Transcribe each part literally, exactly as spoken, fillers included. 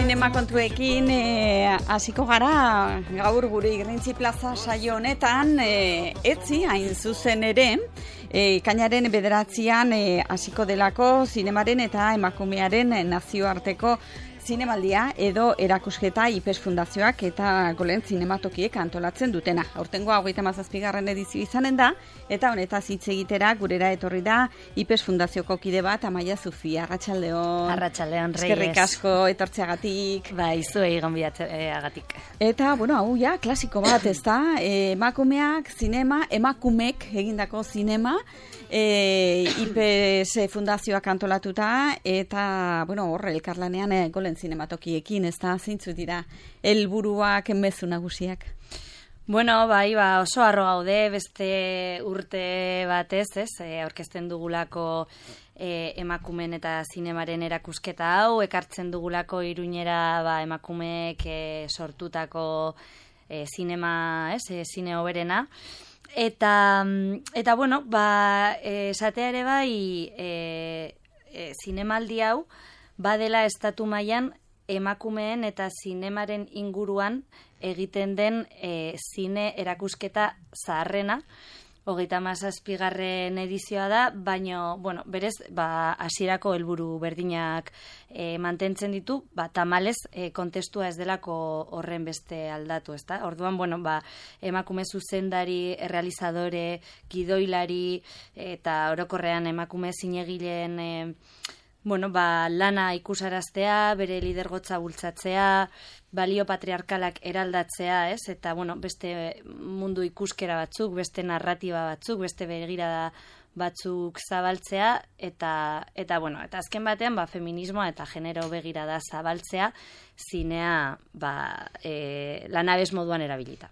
zinema kontuekin eh, hasiko gara gaur gure Irrintzi Plaza saio honetan eh, etzi hain zuzen ere eh, ekainaren bederatzian eh, hasiko delako zinemaren eta emakumearen eh, nazioarteko zinemaldia edo erakusketa I P E S Fundazioak eta Golen Zinematokiek antolatzen dutena. Aurtengo hogeita hamazazpigarren edizio izanen da, eta honetaz hitz egitera gurera etorri da I P E S Fundazioko kide bat, Amaia Zufia. Arratsaldeon. Arratsaldeon, Reyes. Eskerrik asko etortzeagatik. Bai, zuei gonbidatzeagatik. Eta, bueno, hau ja, klasiko bat, ez da? E, emakumeak, zinema, emakumek egindako zinema, e, I P E S Fundazioak antolatuta, eta, bueno, horre, elkarlanean e, Golen Zinematokiekin, ez da, zeintzu dira, helburuak mezu nagusiak? Bueno, bai, ba, oso harro gaude, beste urte batez, ez, e, aurkezten dugulako e, emakumen eta zinemaren erakusketa hau, ekartzen dugulako Iruñera ba, emakumeek e, sortutako e, zinema, ez, e, zine hoberena. Eta, eta bueno, ba, e, esatea ere bai, e, e, zinemaldi hau, badela estatu mailan emakumeen eta zinemaren inguruan egiten den e, zine erakusketa zaharrena, hogeita hamazazpigarren edizioa da, baina, bueno, berez, ba, hasierako helburu berdinak e, mantentzen ditu, ba, tamalez, e, kontestua ez delako horren beste aldatu, ezta? Orduan, bueno, ba, emakume zuzendari, errealizadore, gidoilari, eta orokorrean emakume zinegileen e, bueno, ba, lana ikusaraztea, bere lidergotza bultzatzea, balio patriarkalak eraldatzea, ez? Eta, bueno, beste mundu ikuskera batzuk, beste narratiba batzuk, beste begirada batzuk zabaltzea, eta, eta bueno, eta azken batean, ba, feminismoa eta genero begirada zabaltzea, zinea, ba, e, lanabez moduan erabilita.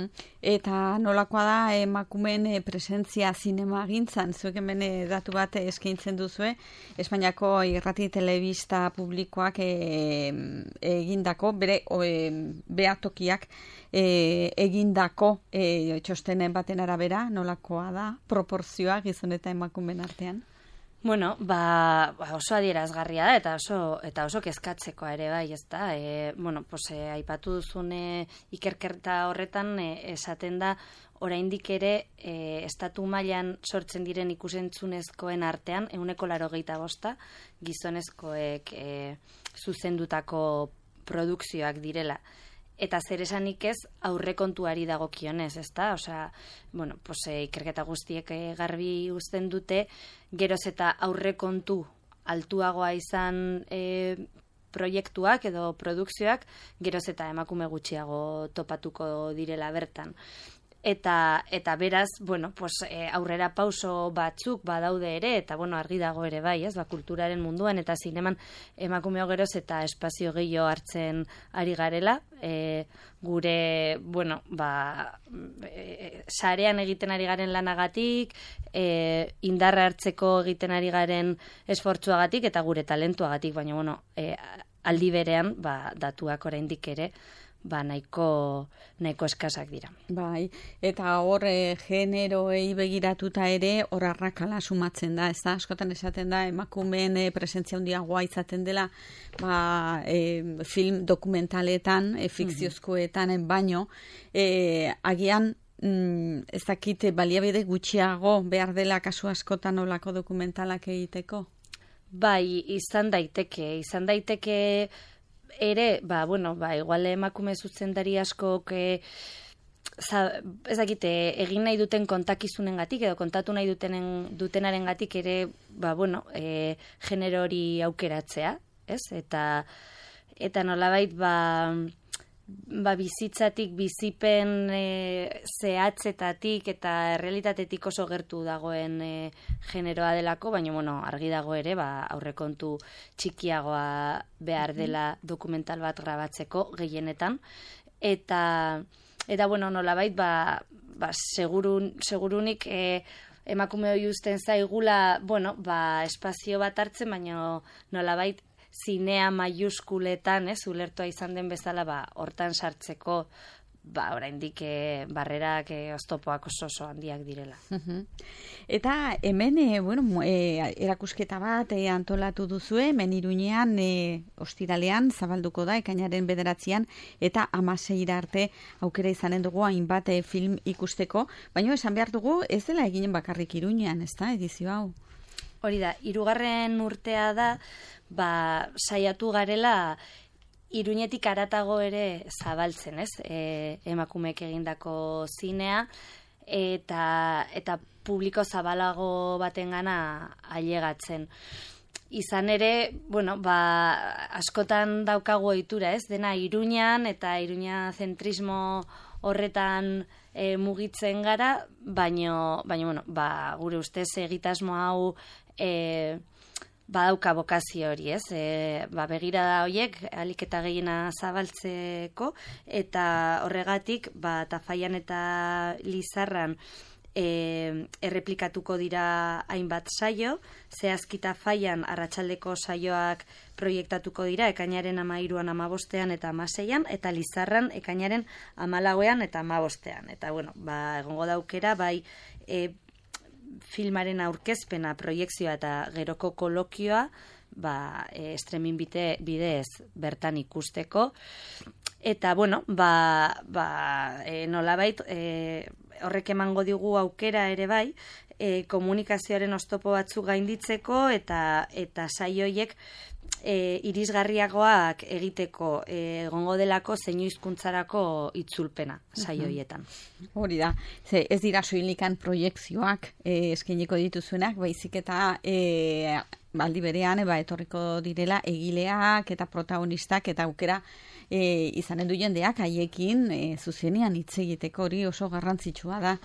Eta nolakoa da emakumeen presentzia zinema gintzan, zuek hemen datu bat eskaintzen duzue, Espainiako irrati telebista publikoak e, egindako, bere e, behatokiak e, egindako e, txostenen baten arabera, nolakoa da proporzioa gizon eta emakumeen artean? Bueno, ba, oso adierazgarria da eta oso eta oso kezkatzekoa ere bai, ezta? E, bueno, pues e, aipatu duzune ikerketa horretan e, esaten da oraindik ere e, estatu mailan sortzen diren ikusentzunezkoen artean ehuneko laurogeita bosta gizonezkoek e, zuzendutako produkzioak direla. Eta zer esanik ez aurrekontuari dagokionez, ezta? Osea, bueno, pues, e, ikerketa guztiek e, garbi uzten dute, geroz eta aurrekontu altuagoa izan e, proiektuak edo produkzioak, geroz eta emakume gutxiago topatuko direla bertan. Eta, eta beraz, bueno, pues, e, aurrera pauso batzuk badaude ere, eta bueno, argi dago ere bai, ez, ba, kulturaren munduan eta zineman emakumeo geroz eta espazio gehiago hartzen ari garela, e, gure, bueno, ba, e, sarean egiten ari garen lanagatik, e, indarra hartzeko egiten ari garen esfortzuagatik eta gure talentuagatik, baina, bueno, e, aldi berean, ba, datuak oraindik ere, ba, nahiko, nahiko eskasak dira. Bai, eta hor e, generoei begiratuta ere hor arrakala sumatzen da, ez da? Askotan esaten da emakumeen e, presentzia handiagoa izaten dela ba, e, film dokumentaletan, e, fikziozkoetan, mm-hmm. baino, e, agian mm, ez dakit baliabide gutxiago behar dela kasu askotan olako dokumentalak egiteko? Bai, izan daiteke, izan daiteke ere, ba, bueno, ba, igual emakume zuzendari askok e, za, ez dakite, egin nahi duten kontakizunen gatik, edo kontatu nahi dutenen, dutenaren gatik ere, ba, bueno, e, genero hori aukeratzea, ez? Eta, eta nolabait, ba, ba, bizitzatik, bizipen e, zehatzetatik eta errealitatetik oso gertu dagoen e, generoa delako, baina bueno, argi dago ere, ba, aurrekontu txikiagoa behar dela dokumental bat grabatzeko gehienetan. Eta, eta bueno, nolabait, ba, ba, segurun, segurunik e, emakume hori uzten zaigula, bueno, ba, espazio bat hartzen, baina nolabait, zinea maiuskuletan, ez, ulertua izan den bezala, ba, hortan sartzeko ba, oraindik e, barrerak e, oztopoak oso oso handiak direla. Eta hemen, e, bueno, e, erakusketa bat e, antolatu duzue, hemen Iruñean, e, ostiralean, zabalduko da, ekainaren bederatzian, eta amaseira arte aukera izanen dugu hainbat e, film ikusteko, baina esan behar dugu, ez dela eginen bakarrik Iruñean, ez da, edizio hau? Hori da, hirugarren urtea da, ba, saiatu garela, Iruñetik haratago ere zabaltzen, ez? E, emakumeek egindako zinea eta eta publiko zabalago batengana ailegatzen. Izan ere, bueno, ba, askotan daukagu ohitura, ez? Dena Iruñan eta Iruña zentrismo horretan e, mugitzen gara, baino, baino bueno, ba, gure ustez egitasmo hau e, badauka bokazio hori, ez? E, ba, begirada horiek ahalik eta gehiena zabaltzeko, eta horregatik, ba, Tafallan eta Lizarran e, erreplikatuko dira hainbat saio, zehazki Tafallan arratsaldeko saioak proiektatuko dira, ekainaren amairuan amabostean eta amaseian, eta Lizarran ekainaren amalauean eta amabostean. Eta, bueno, ba, egongo daukera, bai, e, filmaren aurkezpena, proiekzioa eta geroko kolokioa, ba, e, streaming bite, bidez bertan ikusteko. Eta, bueno, ba, ba, e, nolabait, e, horrek emango digu aukera ere bai, e, komunikazioaren oztopo batzuk gainditzeko, eta, eta saioiek e, irisgarriagoak egiteko e, egongo delako zeinu hizkuntzarako itzulpena saioietan. Hori da, ze ez dira soilikan proiekzioak e, eskainiko dituzuenak, baizik eta e, aldi berean eba etorriko direla egileak eta protagonistak eta aukera e, izanen du jendeak haiekin e, zuzenean hitz egiteko, hori oso garrantzitsua da.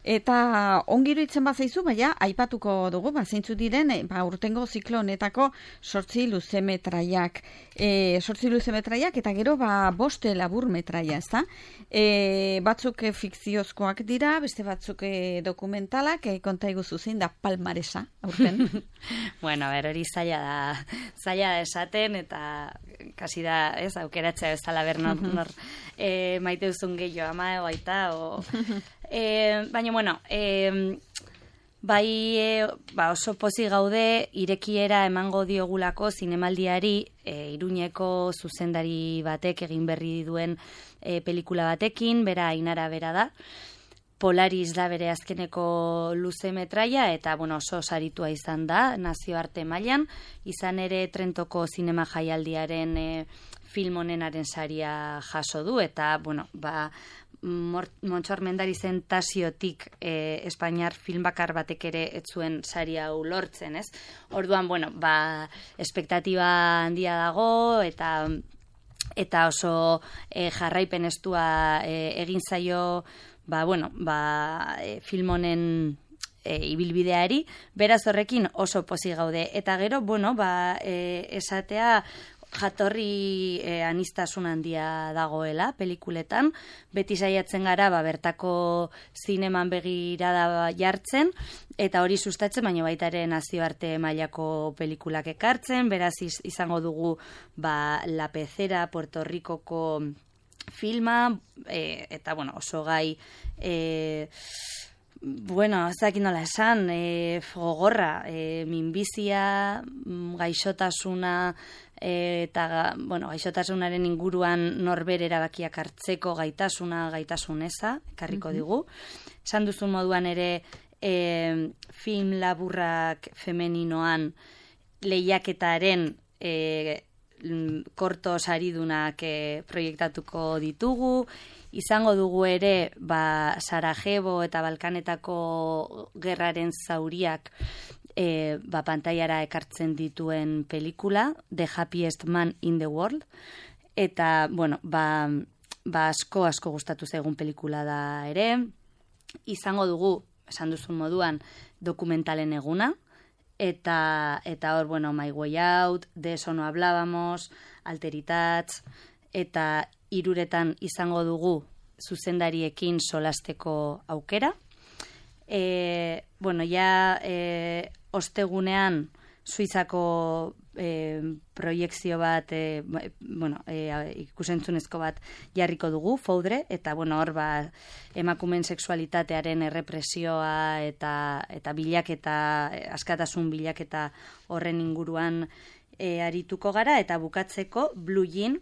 Eta ongiro itzen bazaizu, baina aipatuko dugu, ba, zeintzu diren, e, ba, urtengo ziklo honetako sortzi luze metraiak. E, sortzi luze metraiak eta gero ba, boste labur metraia, ez da? E, batzuk e, fikziozkoak dira, beste batzuk e, dokumentalak, e, konta iguzu zein da palmaresa, aurten? Bueno, a ber, hori zaila da, zaila da esaten, eta kasi da, ez, aukeratzea bezala ber nor, nor e, maite duzun gehiago, ama ego aita, o... E, baina, bueno, e, bai e, ba oso pozik gaude irekiera emango diogulako zinemaldiari e, Iruñeko zuzendari batek egin berri duen e, pelikula batekin, bera Ainara bera da. Polaris da bere azkeneko luze metraia, eta bueno, oso saritua izan da, nazioarte mailan, izan ere Trentoko zinema jaialdiaren e, film honenaren saria jaso du, eta bueno, ba, Montxor Mendarizen tasiotik e, Espainiar film bakar batek ere ez zuen sari hau lortzen, ez? Orduan, bueno, ba, espektatiba handia dago, eta eta oso e, jarraipen estua e, egin zaio, ba, bueno, ba, e, film honen e, ibilbideari, beraz horrekin oso pozik gaude. Eta gero, bueno, ba, e, esatea jatorri e, anistasun handia dagoela pelikuletan, beti saiatzen gara ba, bertako zineman begirada jartzen, eta hori sustatzen, baina baita ere nazioarte mailako pelikulak ekartzen, beraz iz, izango dugu ba, La Pecera, Puerto Ricoko filma, e, eta bueno, oso gai... E, Bueno, ez dakit nola esan, e, gogorra, e, minbizia, gaixotasuna, e, eta bueno, gaixotasunaren inguruan norbere erabakiak hartzeko gaitasuna, gaitasuneza, ekarriko digu. Esan duzun moduan ere, e, film laburrak femeninoan lehiaketaren e, korto saridunak e, proiektatuko ditugu. Izango dugu ere, ba, Sarajevo eta Balkanetako gerraren zauriak e, ba, pantailara ekartzen dituen pelikula, The Happiest Man in the World, eta, bueno, ba, ba asko, asko gustatu zaigun pelikula da ere. Izango dugu, esan duzun moduan, dokumentalen eguna, eta, eta hor, bueno, My Way Out, De Eso No Hablábamos, Alteritats, eta hiruretan izango dugu zuzendariekin solasteko aukera. E, bueno, ja e, ostegunean Suizako e, proiekzio bat, e, bueno, e, ikusentzunezko bat jarriko dugu, Foudre, eta bueno, hor ba, emakumeen sexualitatearen errepresioa eta, eta bilaketa, askatasun bilaketa horren inguruan e, arituko gara, eta bukatzeko Blue Jean,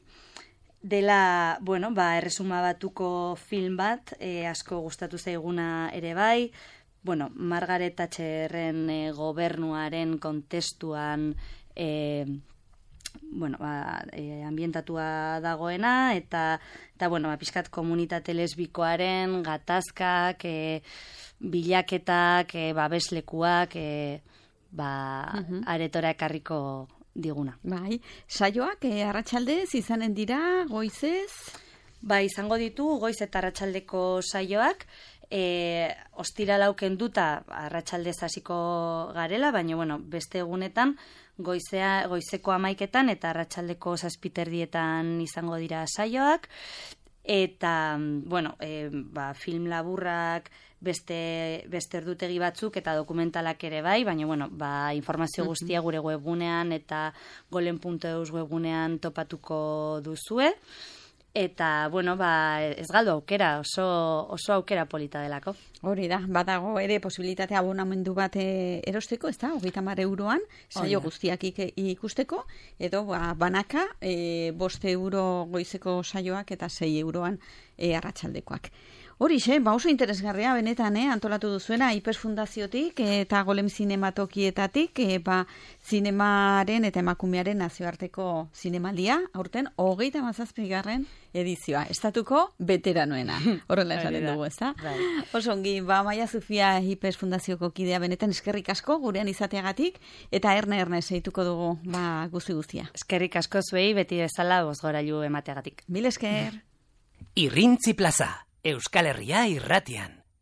dela, bueno, ba, erresuma batuko film bat, e, asko gustatu zaiguna ere bai, bueno, Margaret Thatcherren e, gobernuaren kontestuan e, bueno, ba, e, ambientatua dagoena, eta, eta bueno, ba, pixkat komunitate lesbikoaren gatazkak, e, bilaketak, e, babeslekuak, e, ba, uh-huh. aretora ekarriko diguna. Bai, saioak e, arratsaldez izanen dira, goizez? Bai, izango ditu, goiz eta arratsaldeko saioak, e, ostirala kenduta arratsaldez hasiko garela, baina bueno, beste egunetan goizea, goizeko hamaiketan eta arratsaldeko zazpiterdietan izango dira saioak, eta bueno, e, ba, film laburrak, beste, beste erdutegi batzuk eta dokumentalak ere bai, baina bueno, ba, informazio guztia gure webgunean eta golen puntu eus webgunean topatuko duzue. Eta, bueno, ba, ez galdu aukera, oso, oso aukera polita delako. Hori da, badago ere posibilitate abonamendu bat erosteko, ez da, hogeita hamar euroan, saio guztiak ikusteko, edo ba, banaka, e, boste euro goizeko saioak eta sei euroan e, arratsaldekoak. Horixe, ba oso interesgarria benetan, eh, antolatu duzuena Hiperfundaziotik eta Golem Zinematokietatik, eh, ba, zinemaren eta emakumearen nazioarteko zinemaldia, aurten hogeita hamazazpigarren edizioa, estatuko veteranoena. Horrela esaten dugu, ez da? Oso ongi, ba, Maia Zufia Hiperfundazioko kidea benetan eskerrik asko gurean izateagatik, eta erne erne seituko dugu, ba, guzti guztia. Eskerrik asko zuei, beti bezala bozgorailu emateagatik. Mil esker. Irrintzi Plaza, Euskal Herria irratian.